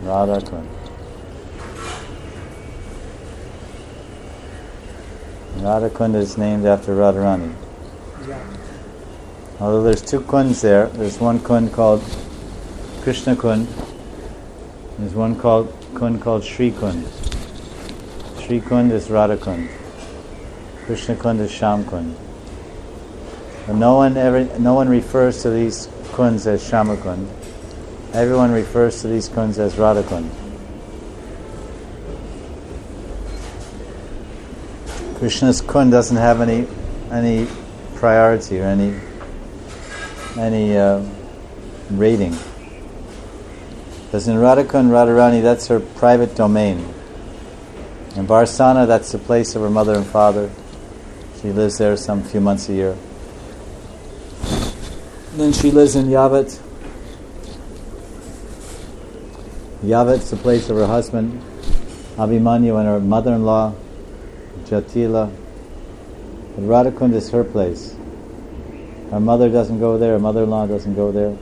Radha Kund. Radha Kund is named after Radharani. Although there's two kunds there, there's one kund called Krishna Kund. There's one kund called Shri Kund. Shri Kund is Radha Kund. Krishna Kund is Sham Kund. But no one refers to these kunds as Shama Kund. Everyone refers to these kunds as Radha Kund. Krishna's kund doesn't have any priority or any rating. Because in Radha Kund, Radharani, that's her private domain. In Varsana, that's the place of her mother and father. She lives there some few months a year. Then she lives in Yavat. Yavat's the place of her husband, Abhimanyu, and her mother-in-law, Jatila. But Radhakund is her place. Her mother doesn't go there, her mother-in-law doesn't go there.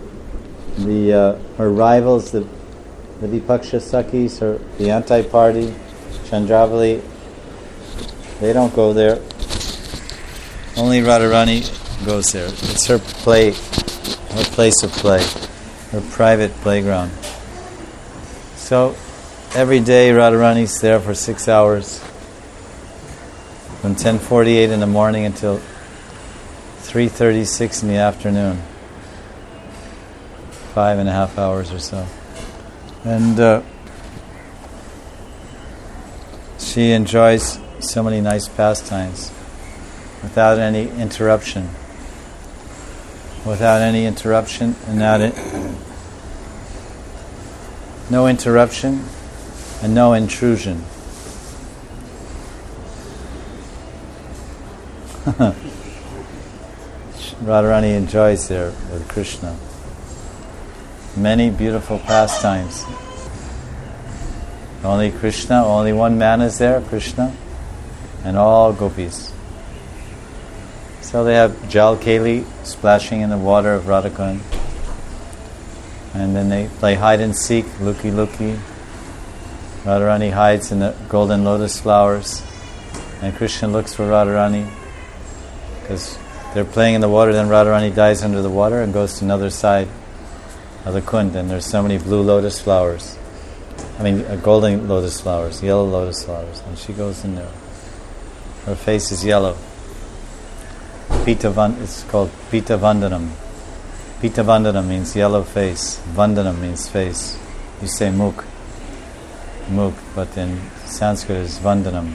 Her rivals, the Vipaksha Sakhis, the anti-party, Chandravali, they don't go there. Only Radharani goes there. It's her place of play, her private playground. So every day Radharani's there for 6 hours, from 10:48 in the morning until 3:36 in the afternoon. 5.5 hours or so. And she enjoys so many nice pastimes without any interruption. Without any interruption, and no interruption and no intrusion. Radharani enjoys there with Krishna. Many beautiful pastimes. Only Krishna, only one man is there, Krishna, and all gopis. So they have Jal Keli splashing in the water of Radhakund. And then they play hide and seek, looky looky. Radharani hides in the golden lotus flowers. And Krishna looks for Radharani. Because they're playing in the water, then Radharani dives under the water and goes to another side of the kund. And there's so many blue lotus flowers. Golden lotus flowers, yellow lotus flowers. And she goes in there. Her face is yellow. It's called Pita Vandanam. Pita Vandanam means yellow face. Vandanam means face. You say mukh, but in Sanskrit it's Vandanam.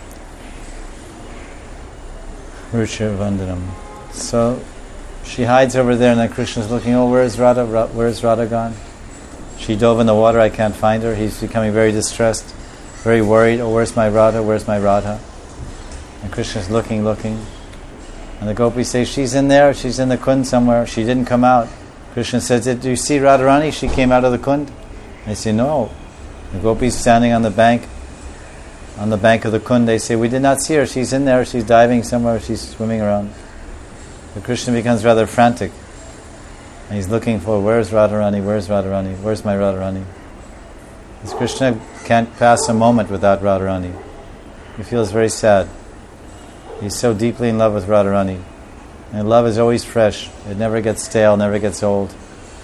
Rucha Vandanam. So she hides over there, and then Krishna's looking, where's Radha? Where's Radha gone? She dove in the water, I can't find her. He's becoming very distressed, very worried. Where's my Radha? Where's my Radha? And Krishna's looking. And the gopis say, she's in there, she's in the kund somewhere, she didn't come out. Krishna says, do you see Radharani? She came out of the kund? They say, no. The gopis standing on the bank of the kund, they say, we did not see her, she's in there, she's diving somewhere, she's swimming around. But Krishna becomes rather frantic. And he's looking for, where's Radharani, where's Radharani, where's my Radharani? Because Krishna can't pass a moment without Radharani. He feels very sad. He's so deeply in love with Radharani. And love is always fresh. It never gets stale, never gets old.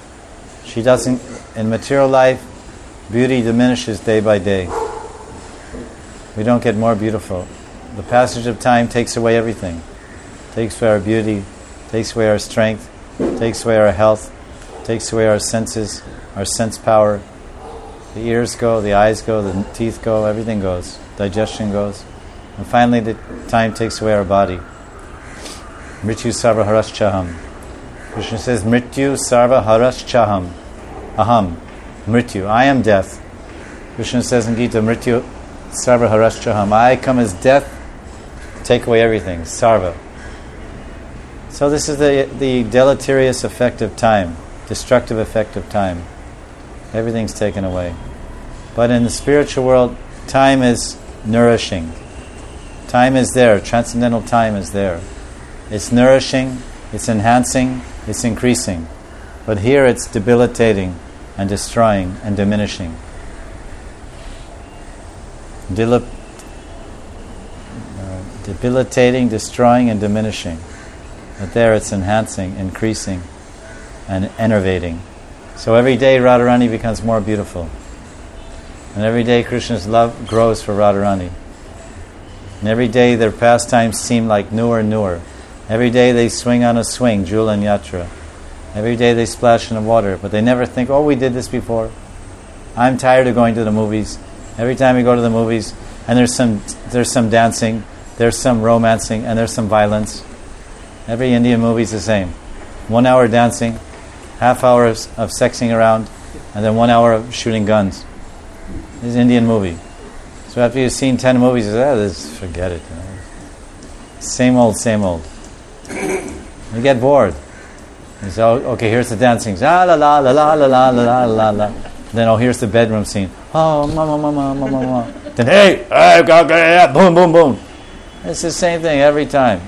In material life, beauty diminishes day by day. We don't get more beautiful. The passage of time takes away everything. Takes away our beauty, takes away our strength, takes away our health, takes away our senses, our sense power. The ears go, the eyes go, the teeth go, everything goes. Digestion goes. And finally, the time takes away our body. Mrityu sarva haraschaham. Krishna says, Mrityu sarva haraschaham. Aham. Mrityu. I am death. Krishna says in Gita, Mrityu sarva haraschaham. I come as death, take away everything. Sarva. So this is the deleterious effect of time, destructive effect of time. Everything's taken away. But in the spiritual world, time is nourishing. Time is there. Transcendental time is there. It's nourishing, it's enhancing, it's increasing. But here it's debilitating, and destroying and diminishing. Debilitating, destroying, and diminishing. But there it's enhancing, increasing, and enervating. So every day Radharani becomes more beautiful. And every day Krishna's love grows for Radharani. And every day their pastimes seem like newer and newer. Every day they swing on a swing, Jula and Yatra. Every day they splash in the water, but they never think, oh, we did this before. I'm tired of going to the movies. Every time we go to the movies, and there's some dancing, there's some romancing, and there's some violence. Every Indian movie is the same. 1 hour dancing, half hour of sexing around, and then 1 hour of shooting guns. This is an Indian movie. So after you've seen 10 movies, you say, forget it. Same old, same old. You get bored. You say, okay, here's the dancing. La la la la la la la la la la. Then, here's the bedroom scene. Oh, mama. Then, hey, boom, boom, boom. It's the same thing every time.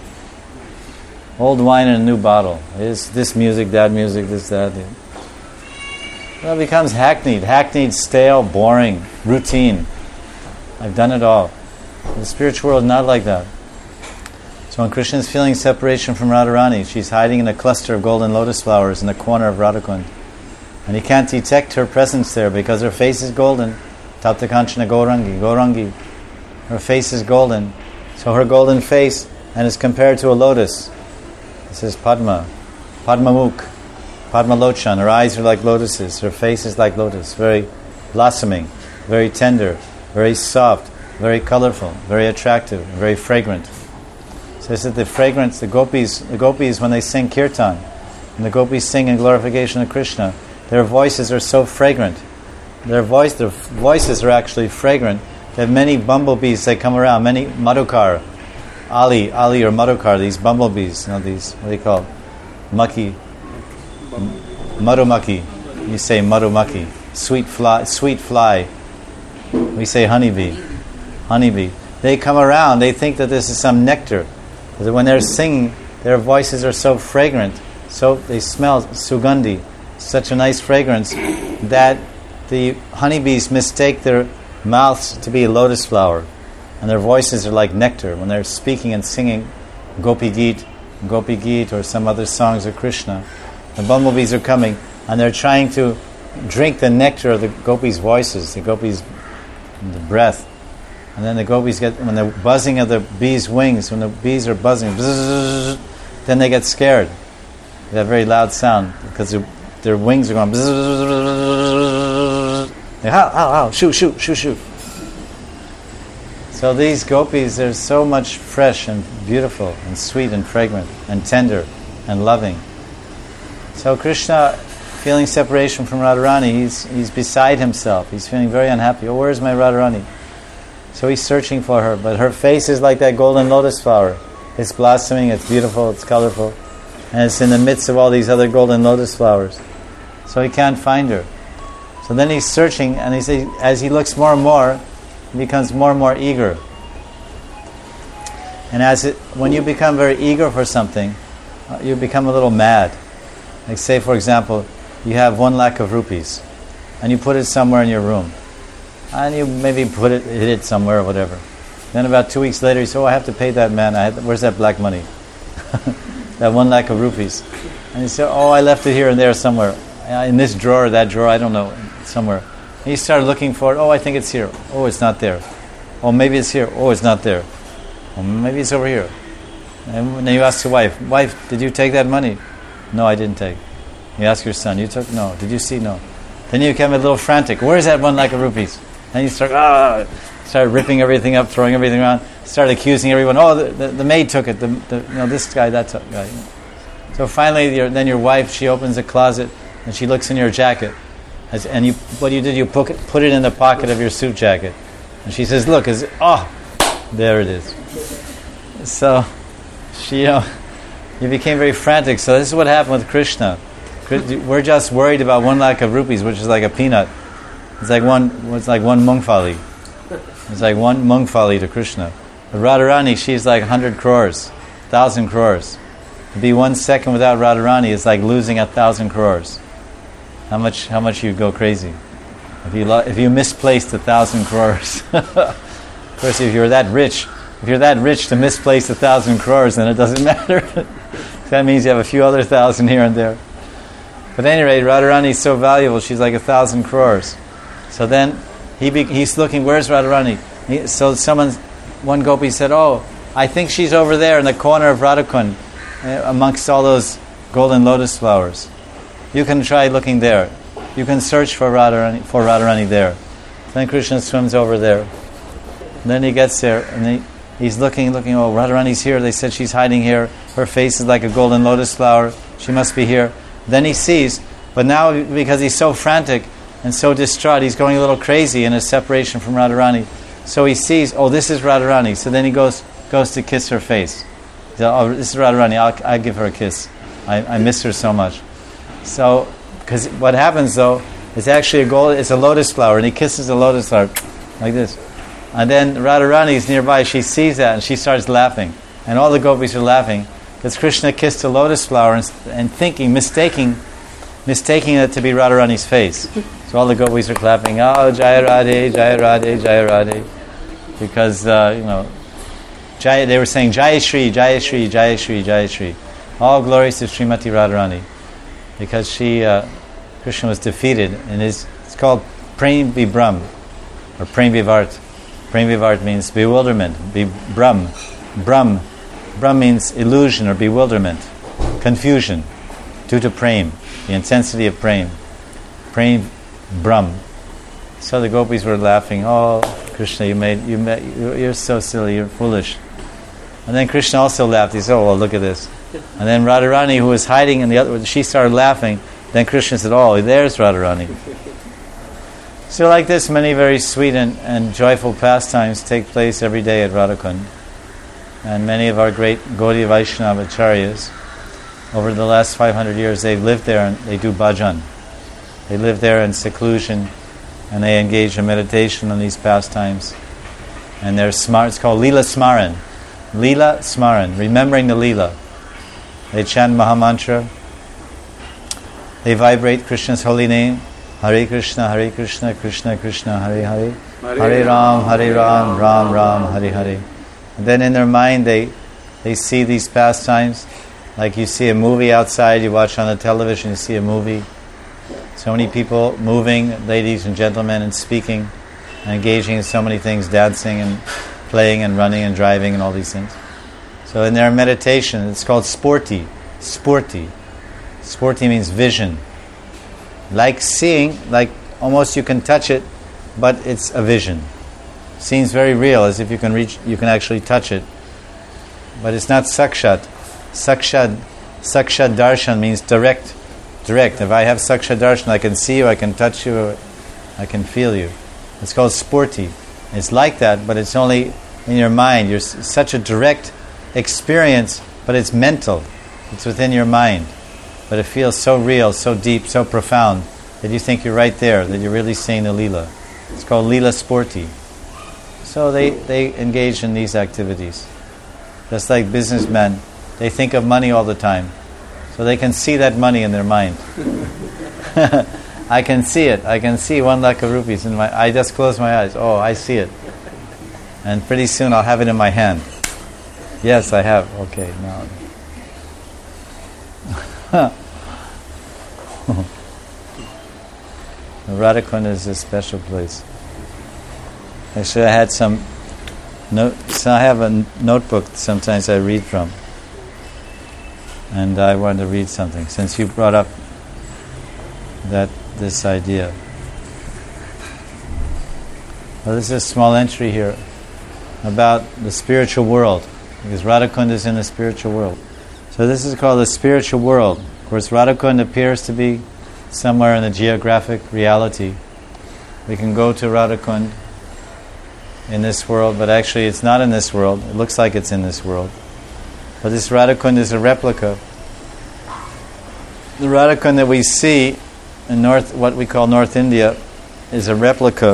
Old wine in a new bottle. It's this music, that music, this, that. Well, it becomes hackneyed, stale, boring, routine. I've done it all. The spiritual world is not like that. So when Krishna is feeling separation from Radharani, she's hiding in a cluster of golden lotus flowers in the corner of Radhakund. And he can't detect her presence there because her face is golden. Tapta Kanchana Gaurangi. Her face is golden. So her golden face, and is compared to a lotus. This is Padma. Padmamukh. Padmalochan. Her eyes are like lotuses. Her face is like lotus. Very blossoming. Very tender. Very soft. Very colorful. Very attractive. Very fragrant. So this is the fragrance, the gopis when they sing kirtan, and the gopis sing in glorification of Krishna, their voices are so fragrant. Their voices are actually fragrant. They have many bumblebees that come around, many madhukar, Ali or madhukar, these bumblebees, these, what do you call it? Madhumaki. You say madhumaki. Sweet fly. We say honeybee. They come around, they think that this is some nectar. Because when they're singing, their voices are so fragrant, so they smell sugandhi, such a nice fragrance, that the honeybees mistake their mouths to be a lotus flower, and their voices are like nectar when they're speaking and singing Gopi Geet or some other songs of Krishna. The bumblebees are coming, and they're trying to drink the nectar of the gopis' voices, the gopis' breath. And then the gopis when the buzzing of the bees' wings, when the bees are buzzing, bzzz, then they get scared. They have a very loud sound because their wings are going bzzz. They shoot. So these gopis, they're so much fresh and beautiful and sweet and fragrant and tender and loving. So Krishna, feeling separation from Radharani, he's beside himself. He's feeling very unhappy. Oh, where's my Radharani? So he's searching for her, but her face is like that golden lotus flower. It's blossoming, it's beautiful, it's colorful, and it's in the midst of all these other golden lotus flowers. So he can't find her. So then he's searching, and as he looks more and more, he becomes more and more eager. And when you become very eager for something, you become a little mad. Like say, for example, you have 1 lakh of rupees, and you put it somewhere in your room. And you maybe hid it somewhere or whatever. Then about 2 weeks later, you say, I have to pay that man. where's that black money? That 1 lakh of rupees. And you say, I left it here and there somewhere. In this drawer, that drawer, I don't know, somewhere. And you start looking for it. I think it's here. It's not there. Maybe it's here. It's not there. Maybe it's over here. And then you ask your wife, did you take that money? No, I didn't take. You ask your son, you took? No. Did you see? No. Then you become a little frantic. Where's that 1 lakh of rupees? And you start ripping everything up, throwing everything around, start accusing everyone. The maid took it. This guy, that guy. So finally, then your wife, she opens a closet and she looks in your jacket, and you put it in the pocket of your suit jacket, and she says, "Look, there it is." So you became very frantic. So this is what happened with Krishna. We're just worried about 1 lakh of rupees, which is like a peanut. It's like one mungfali. It's like one mungfali to Krishna. But Radharani, she's like 100 crores, 1,000 crores. To be 1 second without Radharani is like losing 1,000 crores. how much you go crazy. If you misplaced 1,000 crores. Of course, if you're that rich to misplace 1,000 crores, then it doesn't matter. That means you have a few other thousand here and there. But at any rate, Radharani is so valuable, she's like 1,000 crores. So then he's looking, where's Radharani? So one gopi said, oh, I think she's over there in the corner of Radhakund, amongst all those golden lotus flowers. You can try looking there. You can search for Radharani there. Then Krishna swims over there. And then he gets there, and he's looking, oh, Radharani's here. They said she's hiding here. Her face is like a golden lotus flower. She must be here. Then he sees, but now because he's so frantic and so distraught, he's going a little crazy in his separation from Radharani. So he sees, oh, this is Radharani. So then he goes to kiss her face. He says, oh, this is Radharani. I'll give her a kiss. I miss her so much. So, because what happens though, it's actually it's a lotus flower, and he kisses the lotus flower like this. And then Radharani is nearby, she sees that and she starts laughing. And all the gopis are laughing because Krishna kissed a lotus flower and mistaking it to be Radharani's face. So all the gopis are clapping, oh, Jaya Radhe, Jaya Radhe, Jaya Radhe. Because, they were saying, Jaya Shri, Jaya Shri, Jaya Shri, Jaya Shri. All glories to Srimati Radharani. Because Krishna was defeated. And it's called Prem Vibram, or Prem Vivart. Prem Vivart means bewilderment. Brahm means illusion or bewilderment, confusion, due to prem, the intensity of prem. Prem Brahm. So the gopis were laughing. Oh, Krishna, you're so silly. You're foolish. And then Krishna also laughed. He said, oh, well, look at this. And then Radharani, who was hiding in the other, she started laughing. Then Krishna said, oh, there's Radharani. So like this, many very sweet and joyful pastimes take place every day at Radhakund. And many of our great Gaudiya Vaishnava acharyas, over the last 500 years, they've lived there and they do bhajan. They live there in seclusion and they engage in meditation on these pastimes. And they're smart. It's called Leela Smaran. Leela Smaran, remembering the Leela. They chant Mahamantra. They vibrate Krishna's holy name. Hare Krishna, Krishna Krishna, Hare Hare. Hare Ram, Ram Ram, Hare Hare. And then in their mind they see these pastimes. Like you see a movie outside, you watch on the television, you see a movie. So many people moving, ladies and gentlemen, and speaking, and engaging in so many things, dancing and playing and running and driving and all these things. So in their meditation, it's called sporti. Sporti. Sporti means vision. Like seeing, like almost you can touch it, but it's a vision. Seems very real, as if you can actually touch it. But it's not sakshat. Sakshat darshan means direct. If I have sakshat darshan, I can see you, I can touch you, I can feel you. It's called sporti. It's like that, but it's only in your mind. You're such a direct experience, but it's mental. It's within your mind. But it feels so real, so deep, so profound, that you think you're right there, that you're really seeing the Leela. It's called Leela Sporti. So they engage in these activities. Just like businessmen, they think of money all the time. So they can see that money in their mind. I can see it. I can see 1 lakh of rupees in my... I just close my eyes. Oh, I see it. And pretty soon I'll have it in my hand. Yes, I have. Okay, now... Radhakund is a special place. Actually, I had so I have a notebook sometimes I read from, and I wanted to read something since you brought up this idea. Well, this is a small entry here about the spiritual world, because Radhakund is in the spiritual world. So this is called the spiritual world. Of course, Radhakund appears to be somewhere in the geographic reality. We can go to Radhakund in this world, but actually it's not in this world. It looks like it's in this world. But this Radhakund is a replica. The Radhakund that we see in what we call North India, is a replica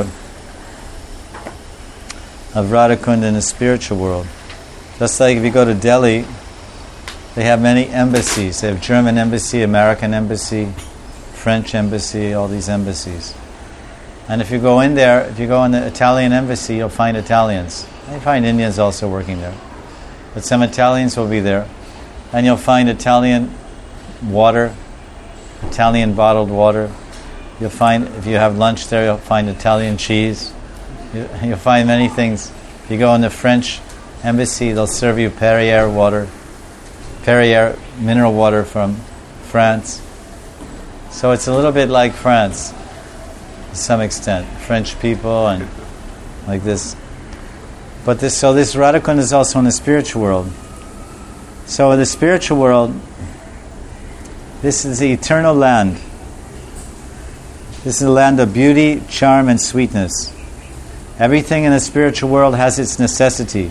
of Radhakund in the spiritual world. Just like if you go to Delhi, they have many embassies. They have German embassy, American embassy, French embassy, all these embassies. And if you go in there, if you go in the Italian embassy, you'll find Italians. You find Indians also working there. But some Italians will be there. And you'll find Italian water, Italian bottled water. You'll find, if you have lunch there, you'll find Italian cheese. You'll find many things. If you go in the French embassy, they'll serve you Perrier water. Perrier mineral water from France. So it's a little bit like France, to some extent. French people and like this. But this Radhakund is also in the spiritual world. So in the spiritual world, this is the eternal land. This is the land of beauty, charm, and sweetness. Everything in the spiritual world has its necessity.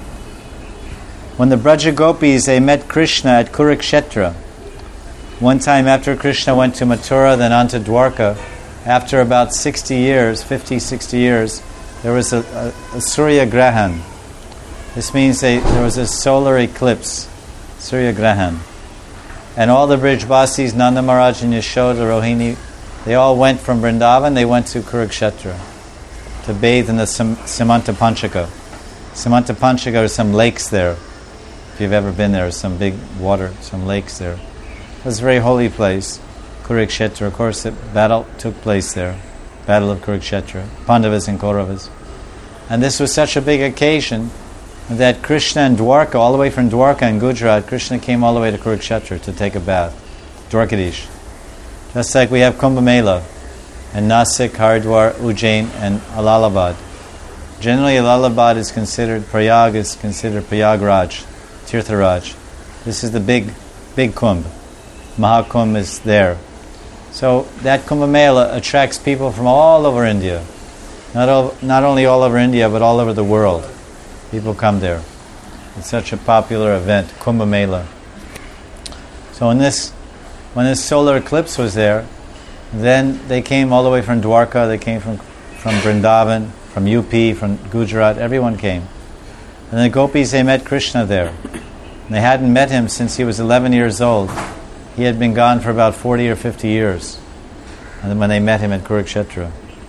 When the Braja Gopis, they met Krishna at Kurukshetra. One time after Krishna went to Mathura, then on to Dwarka, after about 60 years, 50, 60 years, there was a Surya Grahan. This means there was a solar eclipse, Surya Grahan. And all the Brijbasis, Nanda Maharaj and Yashoda, Rohini, they all went from Vrindavan, they went to Kurukshetra to bathe in the Samanta Panchaka. Samanta Panchaka are some lakes there. If you've ever been there, some big water, some lakes there. It was a very holy place, Kurukshetra. Of course, the battle took place there, Battle of Kurukshetra, Pandavas and Kauravas. And this was such a big occasion that Krishna and Dwarka, all the way from Dwarka and Gujarat, Krishna came all the way to Kurukshetra to take a bath, Dwarkadish. Just like we have Kumbh Mela in Nasik, Haridwar, Ujjain, and Allahabad. Generally, Allahabad is considered, Prayag is considered Prayagraj, Tirtharaj. This is the big Kumbh. Mahakumbh is there. So that Kumbh Mela attracts people from all over India. Not only all over India, but all over the world. People come there. It's such a popular event, Kumbh Mela. So when this solar eclipse was there, then they came all the way from Dwarka, they came from Vrindavan, from UP, from Gujarat, everyone came. And the gopis, they met Krishna there. And they hadn't met him since he was 11 years old. He had been gone for about 40 or 50 years. And then when they met him at Kurukshetra.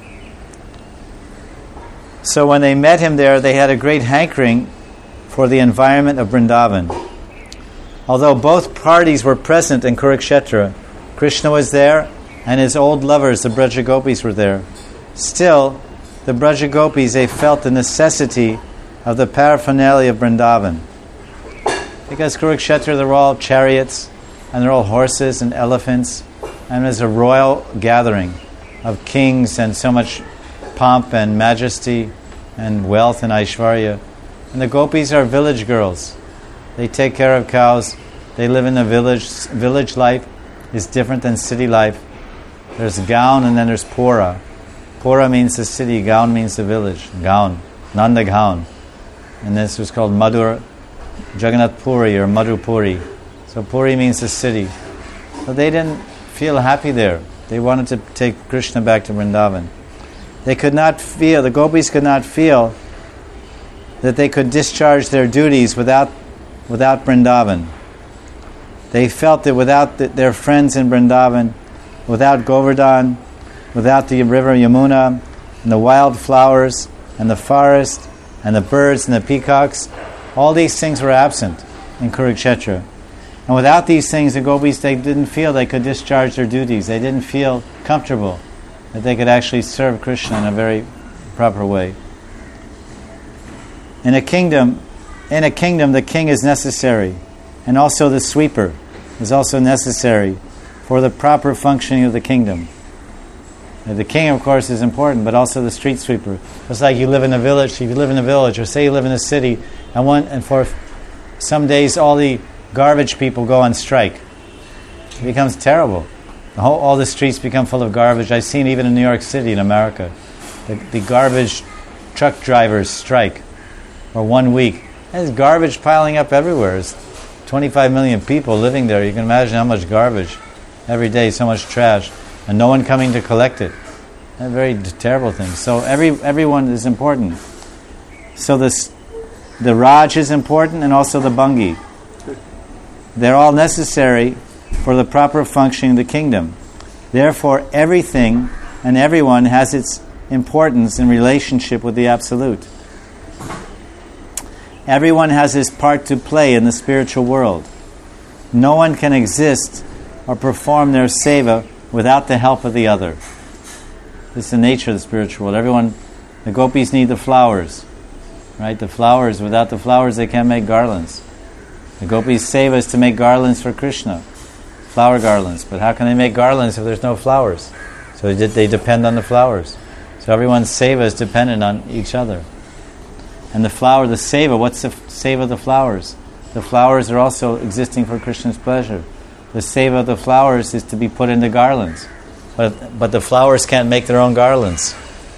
So when they met him there, they had a great hankering for the environment of Vrindavan. Although both parties were present in Kurukshetra, Krishna was there and his old lovers, the Braja Gopis, were there. Still, the Braja Gopis, they felt the necessity of the paraphernalia of Vrindavan. Because Kurukshetra, they're all chariots, and they're all horses and elephants, and there's a royal gathering of kings and so much pomp and majesty and wealth and Aishwarya. And the gopis are village girls. They take care of cows. They live in the village. Village life is different than city life. There's Gaon and then there's Pura. Pura means the city, Gaon means the village. Gaon, Nanda Gaon. And this was called Madhur, Jagannath Puri or Madhupuri. So Puri means the city. So they didn't feel happy there. They wanted to take Krishna back to Vrindavan. They could not feel, the gopis could not feel that they could discharge their duties without Vrindavan. They felt that without their friends in Vrindavan, without Govardhan, without the river Yamuna, and the wild flowers, and the forest, and the birds and the peacocks, all these things were absent in Kurukshetra. And without these things, the gopis, they didn't feel they could discharge their duties. They didn't feel comfortable that they could actually serve Krishna in a very proper way. In a kingdom, the king is necessary, and also the sweeper is also necessary for the proper functioning of the kingdom. The king, of course, is important, but also the street sweeper. It's like you live in a village. If you live in a village, or say you live in a city, and for some days all the garbage people go on strike. It becomes terrible. All the streets become full of garbage. I've seen even in New York City, in America, the garbage truck drivers strike for 1 week. There's garbage piling up everywhere. There's 25 million people living there. You can imagine how much garbage every day, so much trash, and no one coming to collect it. A very terrible thing. So everyone is important. So the Raj is important, and also the Bangi. They're all necessary for the proper functioning of the kingdom. Therefore, everything and everyone has its importance in relationship with the Absolute. Everyone has his part to play in the spiritual world. No one can exist or perform their seva without the help of the other. This is the nature of the spiritual world. Everyone, the gopis need the flowers, right? The flowers, without the flowers they can't make garlands. The gopis' seva is to make garlands for Krishna, flower garlands. But how can they make garlands if there's no flowers? So they depend on the flowers. So everyone's seva is dependent on each other. And the flower, the seva, what's the seva of the flowers? The flowers are also existing for Krishna's pleasure. The seva of the flowers is to be put into garlands. But the flowers can't make their own garlands.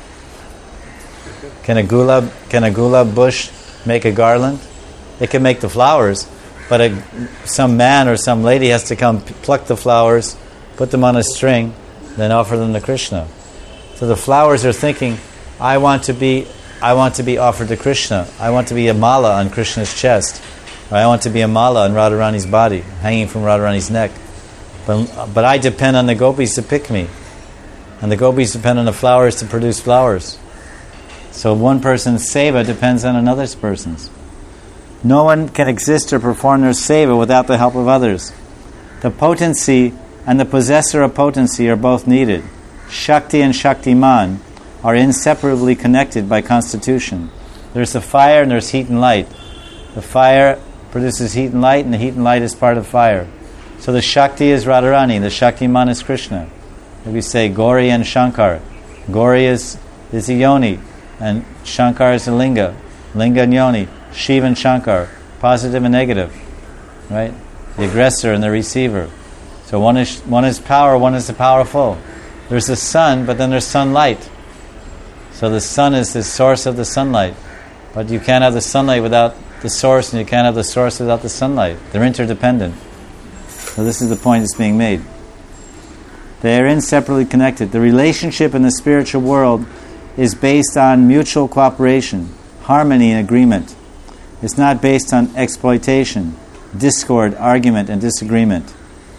Can a gulab bush make a garland? It can make the flowers, but some man or some lady has to come pluck the flowers, put them on a string, then offer them to Krishna. So the flowers are thinking, I want to be offered to Krishna. I want to be a mala on Krishna's chest. Or I want to be a mala on Radharani's body, hanging from Radharani's neck. But I depend on the gopis to pick me. And the gopis depend on the flowers to produce flowers. So one person's seva depends on another person's. No one can exist or perform their seva without the help of others. The potency and the possessor of potency are both needed. Shakti and Shaktiman are inseparably connected by constitution. There's the fire and there's heat and light. The fire produces heat and light, and the heat and light is part of fire. So the Shakti is Radharani, the Shaktiman is Krishna. If we say Gauri and Shankar, Gauri is the yoni, and Shankar is the linga. Linga and yoni, Shiva and Shankar, positive and negative, right? The aggressor and the receiver. So one is power, one is the powerful. There's the sun, but then there's sunlight. So the sun is the source of the sunlight. But you can't have the sunlight without the source, and you can't have the source without the sunlight. They're interdependent. So this is the point that's being made. They are inseparably connected. The relationship in the spiritual world is based on mutual cooperation, harmony and agreement. It's not based on exploitation, discord, argument, and disagreement.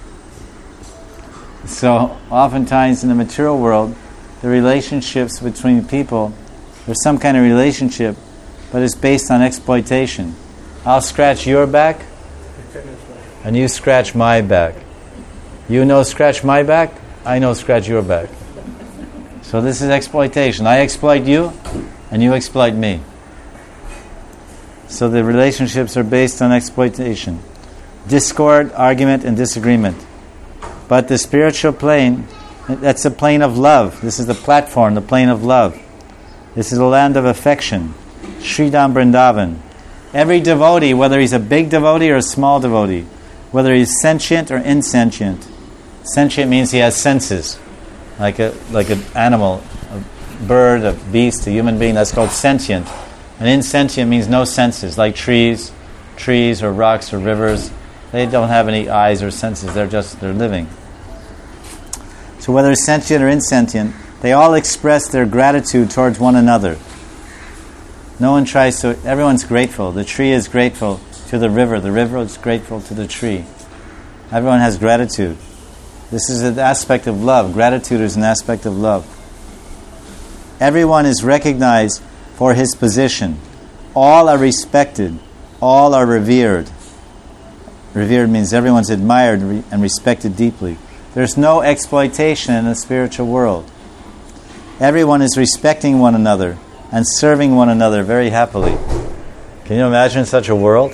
So oftentimes in the material world, the relationships between people, there's some kind of relationship, but it's based on exploitation. I'll scratch your back, and you scratch my back. You know scratch my back, I know scratch your back. So this is exploitation. I exploit you, and you exploit me. So the relationships are based on exploitation. Discord, argument, and disagreement. But the spiritual plane, that's the plane of love. This is the platform, the plane of love. This is the land of affection. Sridham Vrindavan. Every devotee, whether he's a big devotee or a small devotee, whether he's sentient or insentient. Sentient means he has senses, like an animal, a bird, a beast, a human being. That's called sentient. And insentient means no senses, like trees or rocks or rivers. They don't have any eyes or senses. They're living. So whether sentient or insentient, they all express their gratitude towards one another. No one tries to. Everyone's grateful. The tree is grateful to the river is grateful to the tree. Everyone has gratitude. This is an aspect of love. Gratitude is an aspect of love. Everyone is recognized for his position. All are respected. All are revered. Revered means everyone's admired and respected deeply. There's no exploitation in the spiritual world. Everyone is respecting one another and serving one another very happily. Can you imagine such a world?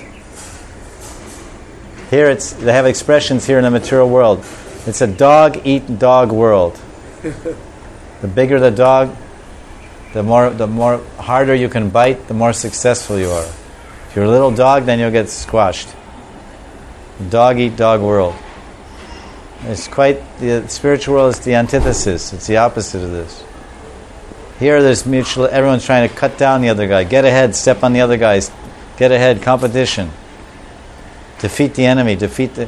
Here they have expressions here in the material world. It's a dog-eat-dog world. The bigger the dog, the more harder you can bite, the more successful you are. If you're a little dog, then you'll get squashed. Dog-eat-dog world. The spiritual world is the antithesis. It's the opposite of this. Here there's mutual, everyone's trying to cut down the other guy. Get ahead, step on the other guys. Get ahead, competition. Defeat the enemy,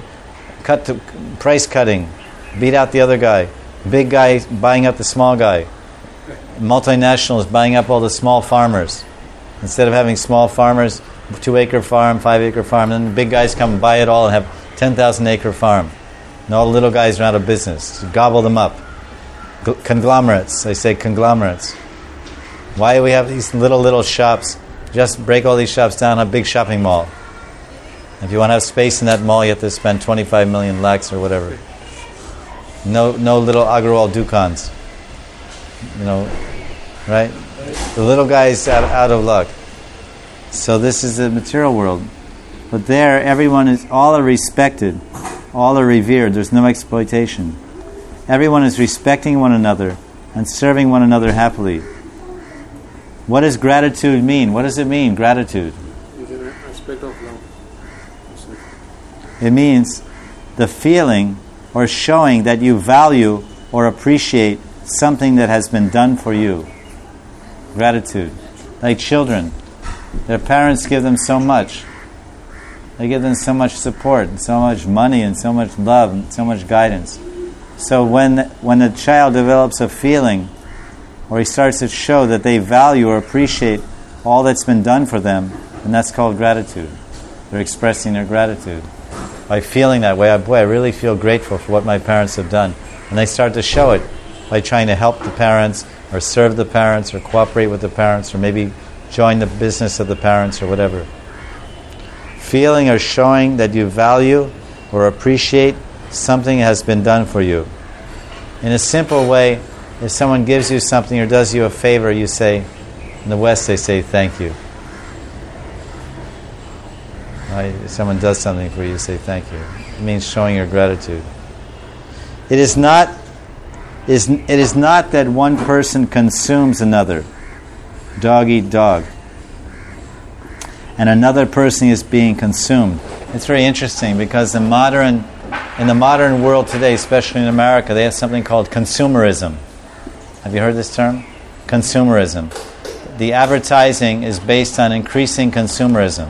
price cutting. Beat out the other guy. Big guy buying up the small guy. Multinationals buying up all the small farmers. Instead of having small farmers, 2-acre farm, 5-acre farm, then the big guys come and buy it all and have 10,000-acre farm. And all the little guys are out of business. You gobble them up. Conglomerates. They say conglomerates. Why do we have these little shops? Just break all these shops down, a big shopping mall. If you want to have space in that mall, you have to spend 25 million lakhs or whatever. No little Agarwal Dukans. Right? The little guy's out of luck. So this is the material world. But there, all are respected. All are revered. There's no exploitation. Everyone is respecting one another and serving one another happily. What does gratitude mean? What does it mean, gratitude? It's an aspect of love. It means the feeling or showing that you value or appreciate something that has been done for you. Gratitude. Like children. Their parents give them so much. They give them so much support, and so much money, and so much love, and so much guidance. So when a child develops a feeling, or he starts to show that they value or appreciate all that's been done for them, and that's called gratitude. They're expressing their gratitude. By feeling that way, I really feel grateful for what my parents have done. And they start to show it by trying to help the parents, or serve the parents, or cooperate with the parents, or maybe join the business of the parents, or whatever. Feeling or showing that you value or appreciate something has been done for you. In a simple way, if someone gives you something or does you a favor, you say, in the West they say thank you. Right? If someone does something for you, you say thank you. It means showing your gratitude. It is not that one person consumes another. Dog eat dog. And another person is being consumed. It's very interesting because in the modern world today, especially in America, they have something called consumerism. Have you heard this term? Consumerism. The advertising is based on increasing consumerism.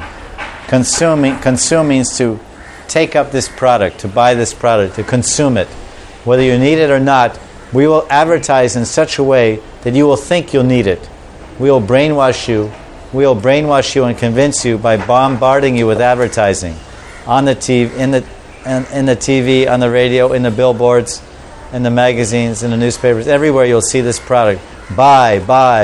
Consume means to take up this product, to buy this product, to consume it. Whether you need it or not, we will advertise in such a way that you will think you'll need it. We will brainwash you. We will brainwash you and convince you by bombarding you with advertising on the TV, in the TV, on the radio, in the billboards, in the magazines, in the newspapers. Everywhere you'll see this product. Buy.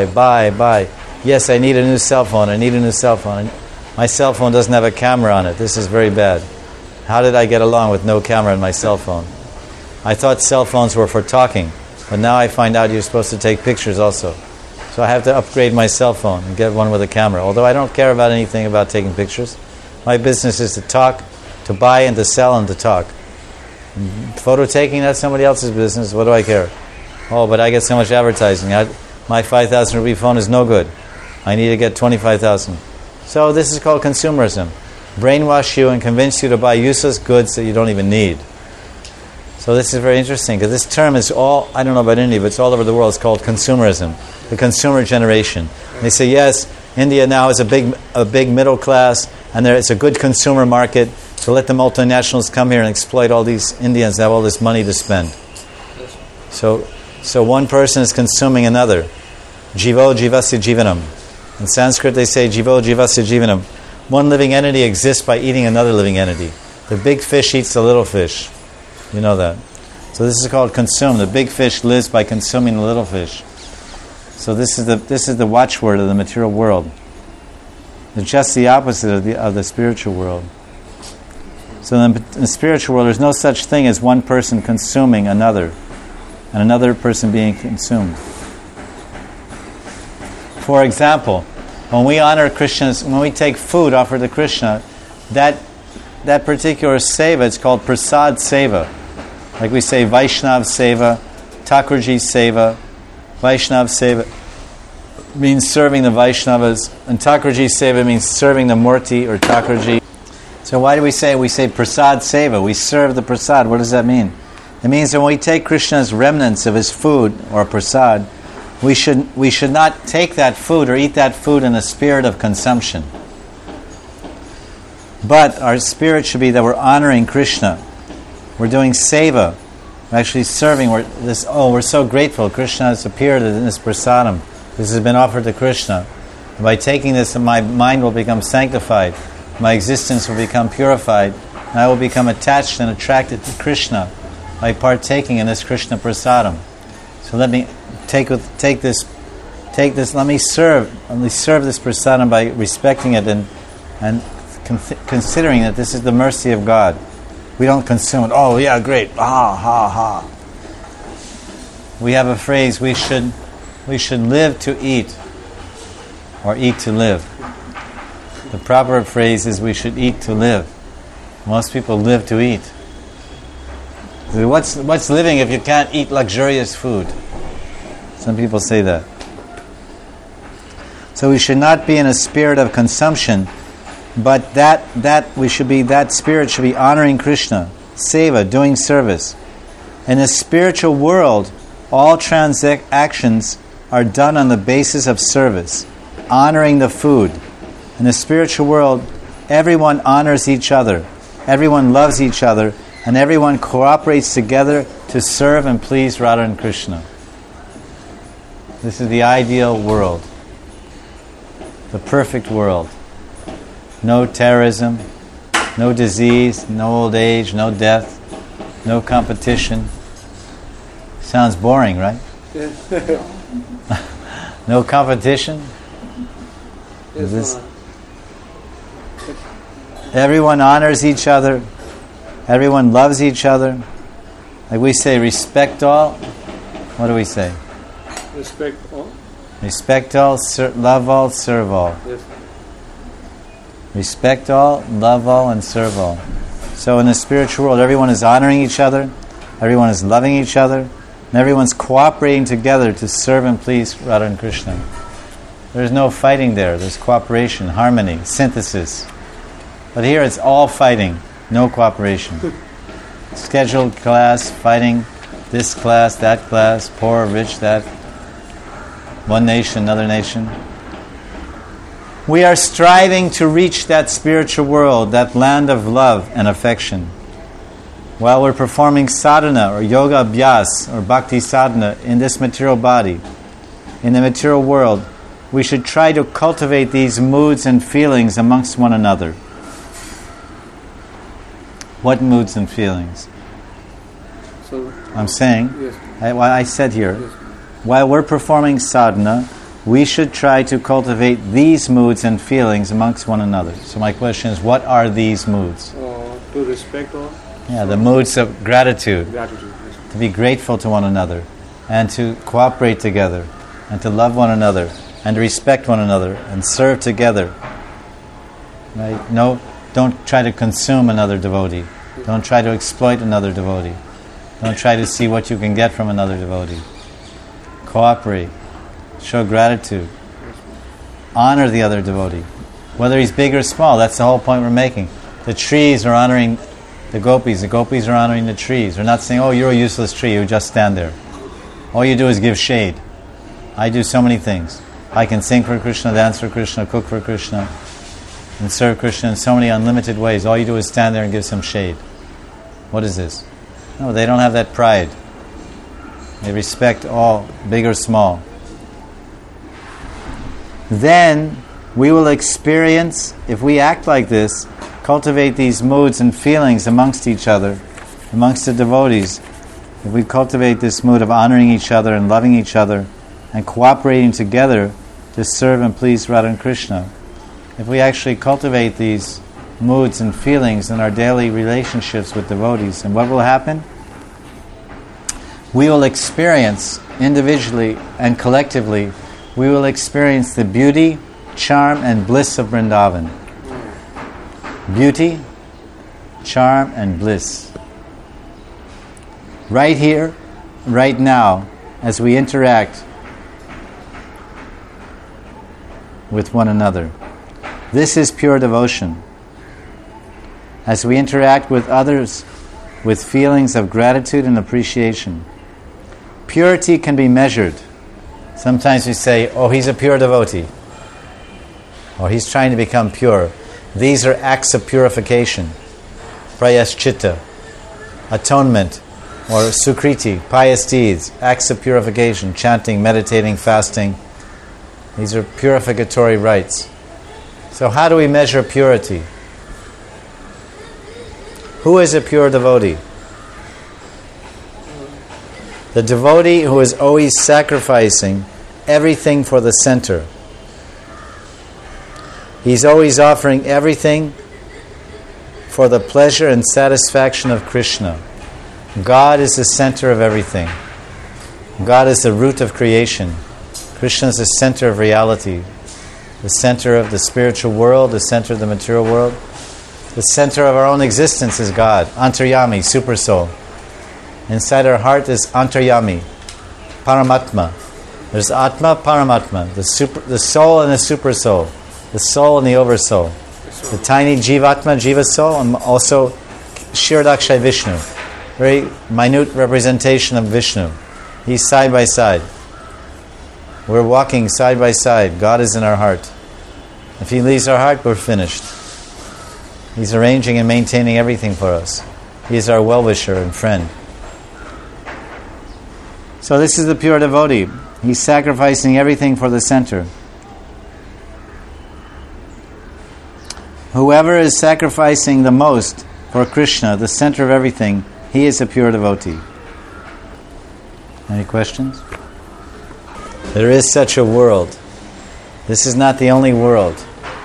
Yes, I need a new cell phone. I need a new cell phone. My cell phone doesn't have a camera on it. This is very bad. How did I get along with no camera in my cell phone? I thought cell phones were for talking, but now I find out you're supposed to take pictures also. So I have to upgrade my cell phone and get one with a camera. Although I don't care about anything about taking pictures. My business is to talk, to buy and to sell and to talk. Photo taking, that's somebody else's business. What do I care? Oh, but I get so much advertising. My 5,000 rupee phone is no good. I need to get 25,000. So this is called consumerism. Brainwash you and convince you to buy useless goods that you don't even need. So this is very interesting because this term is I don't know about India, but it's all over the world. It's called consumerism. The consumer generation. They say, yes, India now is a big middle class, and it's a good consumer market, so let the multinationals come here and exploit all these Indians that have all this money to spend. So one person is consuming another. Jivo jivasya jivanam. In Sanskrit they say jivo jivasya jivanam. One living entity exists by eating another living entity. The big fish eats the little fish. You know that. So this is called consume. The big fish lives by consuming the little fish. So this is the watchword of the material world. It's just the opposite of the spiritual world. So in the spiritual world, there's no such thing as one person consuming another, and another person being consumed. For example, when we honor Krishna's, when we take food offered to Krishna, that particular seva, it's called prasad seva. Like we say Vaishnav seva, Thakurji seva. Vaishnav seva means serving the Vaishnavas, and Thakurji seva means serving the Murti or Thakurji. So why do we say prasad seva? We serve the prasad. What does that mean? It means that when we take Krishna's remnants of his food or prasad, we should not take that food or eat that food in a spirit of consumption. But our spirit should be that we're honoring Krishna. We're doing seva. We're actually serving. We're so grateful. Krishna has appeared in this prasadam. This has been offered to Krishna. And by taking this, my mind will become sanctified. My existence will become purified. And I will become attached and attracted to Krishna by partaking in this Krishna prasadam. So let me take this. Let me serve this prasadam by respecting it and considering that this is the mercy of God. We don't consume it. Oh yeah, great. Ha ha ha. We have a phrase: we should live to eat, or eat to live. The proper phrase is we should eat to live. Most people live to eat. What's living if you can't eat luxurious food? Some people say that. So we should not be in a spirit of consumption, but that spirit should be honoring Krishna, seva, doing service. In the spiritual world, all transactions are done on the basis of service, honoring the food. In the spiritual world, everyone honors each other, everyone loves each other, and everyone cooperates together to serve and please Radha and Krishna. This is the ideal world, the perfect world. No terrorism, no disease, no old age, no death, no competition. Sounds boring, right? No competition? Yes, Everyone honors each other. Everyone loves each other. Like we say, respect all. What do we say? respect all. Respect all, love all, serve all. Yes. Respect all, love all, and serve all. So in the spiritual world, everyone is honoring each other, everyone is loving each other, and everyone's cooperating together to serve and please Radha and Krishna. There's no fighting there. There's cooperation, harmony, synthesis. But here it's all fighting, no cooperation. Scheduled class, fighting this class, that class, poor, rich, that. One nation, another nation. We are striving to reach that spiritual world, that land of love and affection. While we're performing sadhana or yoga abhyas or bhakti sadhana in this material body, in the material world, we should try to cultivate these moods and feelings amongst one another. What moods and feelings? So, I'm saying, yes. I said here, Yes. while we're performing sadhana, we should try to cultivate these moods and feelings amongst one another. So my question is, what are these moods? To respect all. Yeah, the moods of gratitude, Gratitude. Yes. to be grateful to one another, and to cooperate together, and to love one another, and to respect one another, and serve together. Right? No, don't try to consume another devotee. Don't try to exploit another devotee. Don't try to see what you can get from another devotee. Cooperate. Show gratitude. Honor the other devotee. Whether he's big or small, that's the whole point we're making. The trees are honoring the gopis are honoring the trees. They're not saying, oh, you're a useless tree, you just stand there. All you do is give shade. I do so many things. I can sing for Krishna, dance for Krishna, cook for Krishna, and serve Krishna in so many unlimited ways. All you do is stand there and give some shade. What is this? No, they don't have that pride. They respect all, big or small. Then we will experience, if we act like this, cultivate these moods and feelings amongst each other, amongst the devotees. If we cultivate this mood of honoring each other and loving each other and cooperating together to serve and please Radha and Krishna, if we actually cultivate these moods and feelings in our daily relationships with devotees, and what will happen? We will experience individually and collectively, we will experience the beauty, charm, and bliss of Vrindavan. Beauty, charm, and bliss. Right here, right now, as we interact with one another. This is pure devotion. As we interact with others with feelings of gratitude and appreciation. Purity can be measured. Sometimes we say, oh, he's a pure devotee. Or he's trying to become pure. These are acts of purification. Prayaschitta, atonement, or sukriti, pious deeds, acts of purification, chanting, meditating, fasting. These are purificatory rites. So how do we measure purity? Who is a pure devotee? The devotee who is always sacrificing everything for the center. He's always offering everything for the pleasure and satisfaction of Krishna. God is the center of everything. God is the root of creation. Krishna is the center of reality, the center of the spiritual world, the center of the material world. The center of our own existence is God, Antaryami, super soul. Inside our heart is Antaryami, Paramatma. There's Atma, Paramatma, the soul and the super soul, the soul and the oversoul. The tiny Jivatma, Jiva soul, and also Shirdakshay Vishnu. Very minute representation of Vishnu. He's side by side. We're walking side by side. God is in our heart. If He leaves our heart, we're finished. He's arranging and maintaining everything for us. He is our well-wisher and friend. So this is the pure devotee. He's sacrificing everything for the center. Whoever is sacrificing the most for Krishna, the center of everything, he is a pure devotee. Any questions? There is such a world. This is not the only world.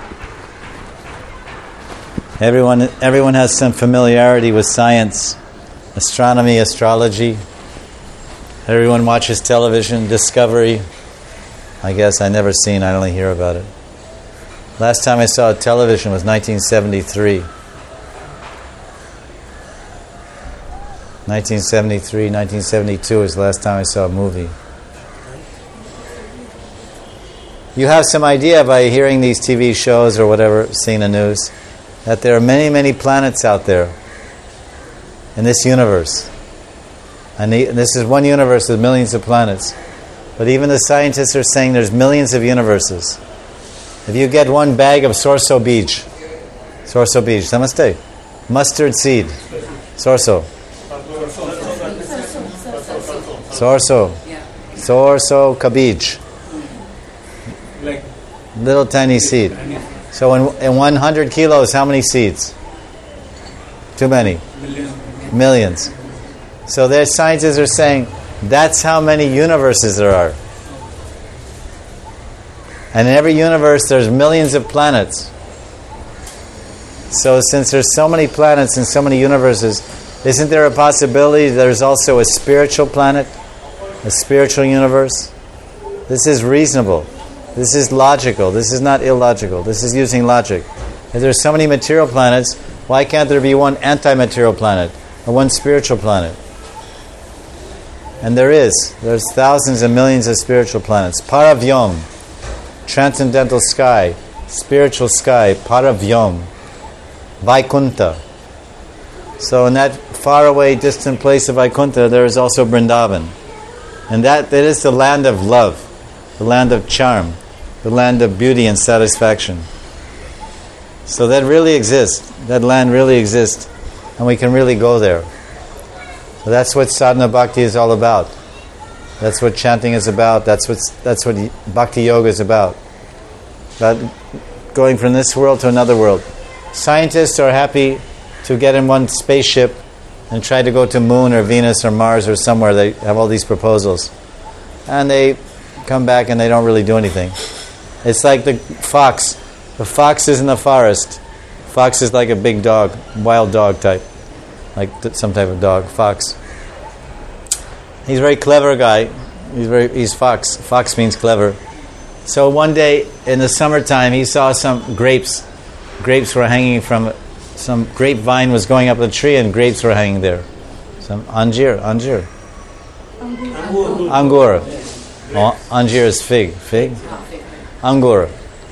Everyone has some familiarity with science, astronomy, astrology. Everyone watches television, Discovery. I guess I never seen, I only hear about it. Last time I saw television was 1973. 1973, 1972 is the last time I saw a movie. You have some idea by hearing these TV shows or whatever, seeing the news, that there are many, many planets out there in this universe. And this is one universe with millions of planets. But even the scientists are saying there's millions of universes. If you get one bag of Sorso Beach, namaste, mustard seed, Sorso Kabij, little tiny seed. So in 100 kilos, how many seeds? Too many. Millions. So their scientists are saying that's how many universes there are. And in every universe there's millions of planets. So since there's so many planets and so many universes, isn't there a possibility there's also a spiritual planet? A spiritual universe? This is reasonable. This is logical. This is not illogical. This is using logic. If there's so many material planets, why can't there be one anti-material planet or one spiritual planet? And there is. There's thousands and millions of spiritual planets. Paravyom, transcendental sky, spiritual sky, Paravyom, Vaikuntha. So in that faraway, distant place of Vaikuntha, there is also Vrindavan. And that is the land of love, the land of charm, the land of beauty and satisfaction. So that really exists. That land really exists. And we can really go there. So that's what sadhana bhakti is all about. That's what chanting is about. That's what bhakti yoga is about. About going from this world to another world. Scientists are happy to get in one spaceship and try to go to Moon or Venus or Mars or somewhere. They have all these proposals. And they come back and they don't really do anything. It's like the fox. The fox is in the forest. Fox is like a big dog, wild dog type. Like some type of dog, fox. He's a very clever guy. He's fox. Fox means clever. So one day in the summertime, he saw some grapes. Grapes were hanging from some grapevine was going up the tree, and grapes were hanging there. Some anjir. Angur. Oh, anjir is fig. Angur.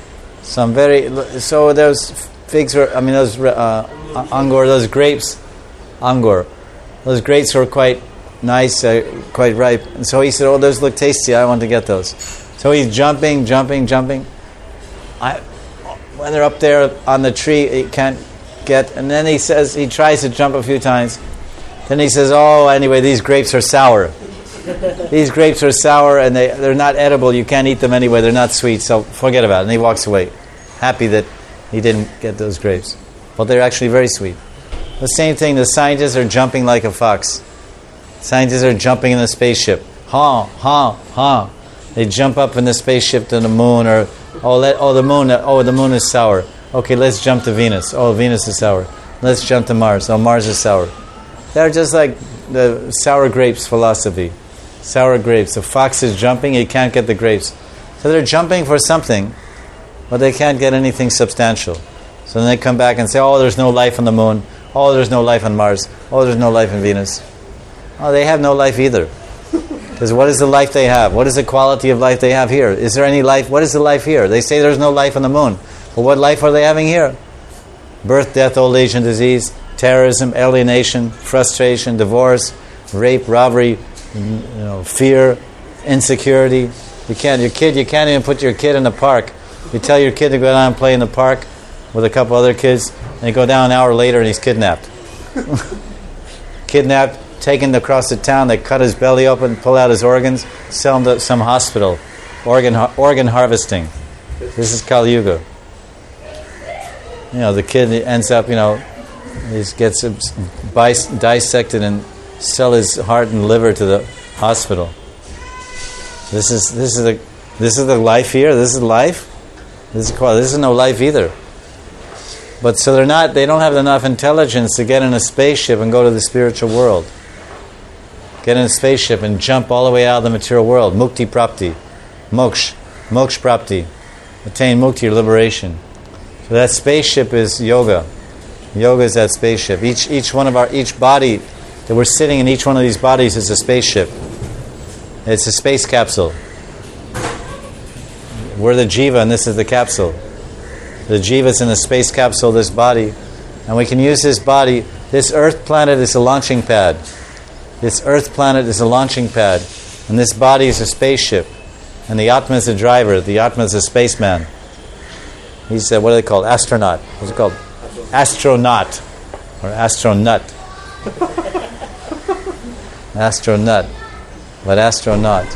So those figs were. Those angur. Those grapes. Angur. Those grapes were quite nice, quite ripe. And so he said, "Oh, those look tasty. I want to get those." So he's jumping. When they're up there on the tree, he can't get. And then he tries to jump a few times. Then he says, "Oh, anyway, these grapes are sour. These grapes are sour, and they're not edible. You can't eat them anyway. They're not sweet. So forget about it." And he walks away, happy that he didn't get those grapes. But they're actually very sweet. The same thing. The scientists are jumping like a fox. Scientists are jumping in the spaceship. They jump up in the spaceship to the moon, or the moon is sour. Okay, let's jump to Venus. Oh, Venus is sour. Let's jump to Mars. Oh, Mars is sour. They're just like the sour grapes philosophy. Sour grapes. The fox is jumping, he can't get the grapes. So they're jumping for something, but they can't get anything substantial. So then they come back and say, oh, there's no life on the moon. Oh, there's no life on Mars. Oh, there's no life in Venus. Oh, they have no life either. Because what is the life they have? What is the quality of life they have here? Is there any life? What is the life here? They say there's no life on the moon. Well, what life are they having here? Birth, death, old age, and disease, terrorism, alienation, frustration, divorce, rape, robbery, fear, insecurity. You can't even put your kid in the park. You tell your kid to go down and play in the park with a couple other kids, and you go down an hour later and he's kidnapped. Kidnapped, taken across the town, they cut his belly open, pull out his organs, sell him to some hospital. Organ harvesting. This is Kali Yuga. The kid ends up, he gets dissected and sell his heart and liver to the hospital. This is the life here. This is life. This is no life either. But so they don't have enough intelligence to get in a spaceship and go to the spiritual world. Get in a spaceship and jump all the way out of the material world. Mukti prapti, moksha prapti, attain mukti or liberation. So that spaceship is yoga. Yoga is that spaceship. Each body that we're sitting in, each one of these bodies is a spaceship. It's a space capsule. We're the jiva and this is the capsule. The jiva is in the space capsule, this body. And we can use this body. This earth planet is a launching pad. This earth planet is a launching pad. And this body is a spaceship. And the Atma is the driver. The Atma is a spaceman. He's what are they called? Astronaut. What's it called? Astronaut. Or astronaut. Astronaut. But astronaut.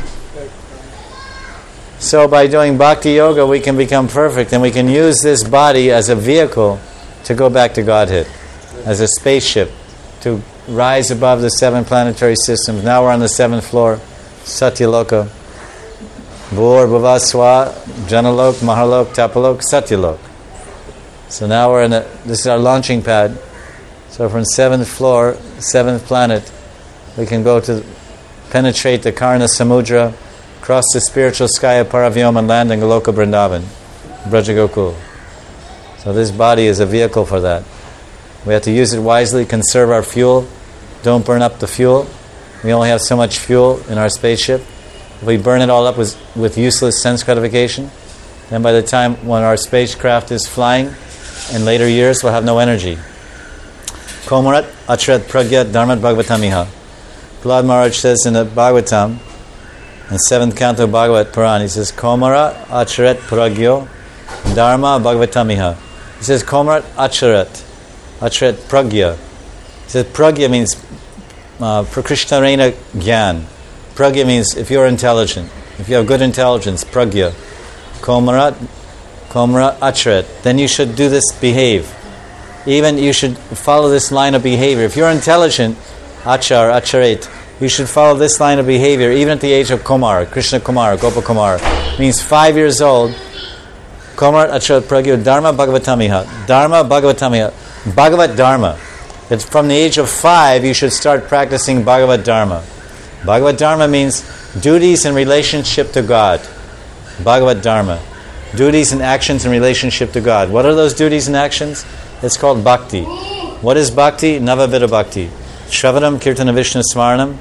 So by doing bhakti yoga, we can become perfect, and we can use this body as a vehicle to go back to Godhead, as a spaceship, to rise above the 7 planetary systems. Now we're on the 7th floor, Satyaloka. Bhur, Bhuva, Swa, Janalok, Mahalok, Tapalok, Satyalok. So now we're this is our launching pad. So from 7th floor, 7th planet, we can go to penetrate the Karna Samudra, cross the spiritual sky of Paravyom and land in Goloka Vrindavan, Brajagokul. So this body is a vehicle for that. We have to use it wisely, conserve our fuel, don't burn up the fuel. We only have so much fuel in our spaceship. If we burn it all up with useless sense gratification, then by the time when our spacecraft is flying, in later years, we'll have no energy. Komarat Achret Pragya Dharmat Bhagavatamiha. Prahlad Maharaj says in the Bhagavatam, in 7th canto Bhagavat Puran, he says, Komara Acharet Pragyo Dharma Bhagavatamiha. He says, Komara Acharet Pragya. He says, Pragya means Prakrishnarena Gyan. Pragya means if you're intelligent, if you have good intelligence, Pragya. Komara Acharet. Then you should do this, behave. Even you should follow this line of behavior. If you're intelligent, Acharet, you should follow this line of behavior even at the age of Kumar, Krishna Kumar, Gopa Kumar. Means 5 years old. Kumar Acharat Pragyo Dharma Bhagavatamiha. Dharma Bhagavatamiha. Bhagavat Dharma. It's from the age of 5 you should start practicing Bhagavat Dharma. Bhagavat Dharma means duties in relationship to God. Bhagavat Dharma. Duties and actions in relationship to God. What are those duties and actions? It's called bhakti. What is bhakti? Navavida bhakti. Shravanam, Kirtana, Vishnu, Smaranam,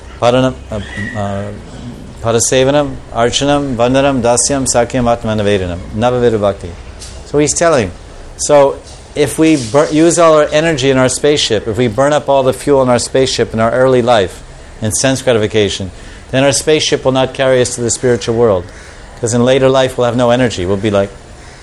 Padasevanam, Archanam, Vandanam, Dasyam, Sakyam, Atmanavedanam. Navavida bhakti. So he's telling. So if we use all our energy in our spaceship, if we burn up all the fuel in our spaceship in our early life, in sense gratification, then our spaceship will not carry us to the spiritual world. Because in later life we'll have no energy. We'll be all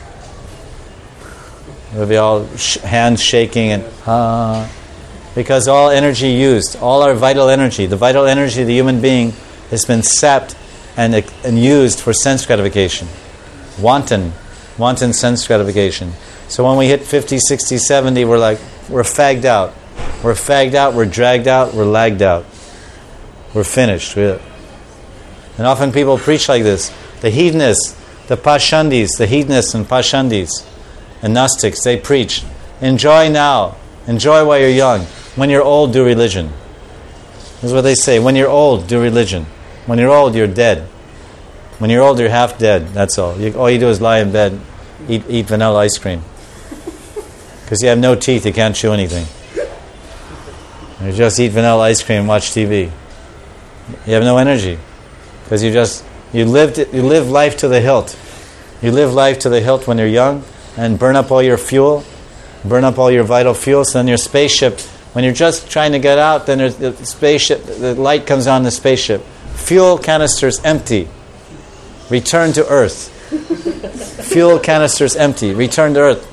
hands shaking and because all energy used, all our vital energy, the vital energy of the human being has been sapped and used for sense gratification. Wanton sense gratification. So when we hit 50, 60, 70, we're fagged out. We're fagged out, we're dragged out, we're lagged out. We're finished. And often people preach like this. The hedonists, the pashandis, the hedonists and pashandis and Gnostics, they preach, enjoy now. Enjoy while you're young. When you're old, do religion. This is what they say. When you're old, do religion. When you're old, you're dead. When you're old, you're half dead. That's all. All you do is lie in bed, eat vanilla ice cream. Because you have no teeth, you can't chew anything. You just eat vanilla ice cream and watch TV. You have no energy. Because you live life to the hilt. You live life to the hilt when you're young and burn up all your fuel, burn up all your vital fuel. So then your spaceship, when you're just trying to get out, then the spaceship, the light comes on the spaceship. Fuel canisters empty. Return to Earth. Fuel canisters empty. Return to Earth.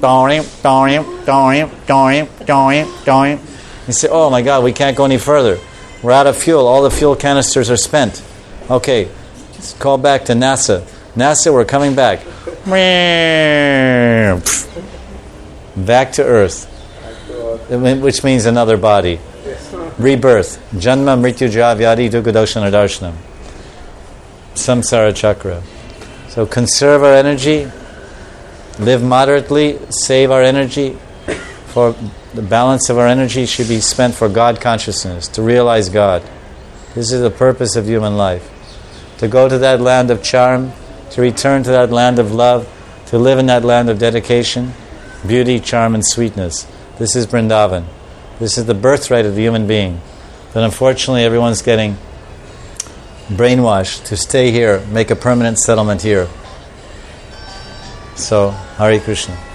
You say, oh my God, we can't go any further. We're out of fuel. All the fuel canisters are spent. Okay, let's call back to NASA. NASA, we're coming back. Back to Earth. Which means another body. Rebirth. Janma mrityu jara vyadi dukkha doshana darshanam. Samsara chakra. So conserve our energy, live moderately, save our energy. For the balance of our energy should be spent for God consciousness, to realize God. This is the purpose of human life. To go to that land of charm, to return to that land of love, to live in that land of dedication, beauty, charm, and sweetness. This is Vrindavan. This is the birthright of the human being. But unfortunately, everyone's getting brainwashed to stay here, make a permanent settlement here. So, Hare Krishna.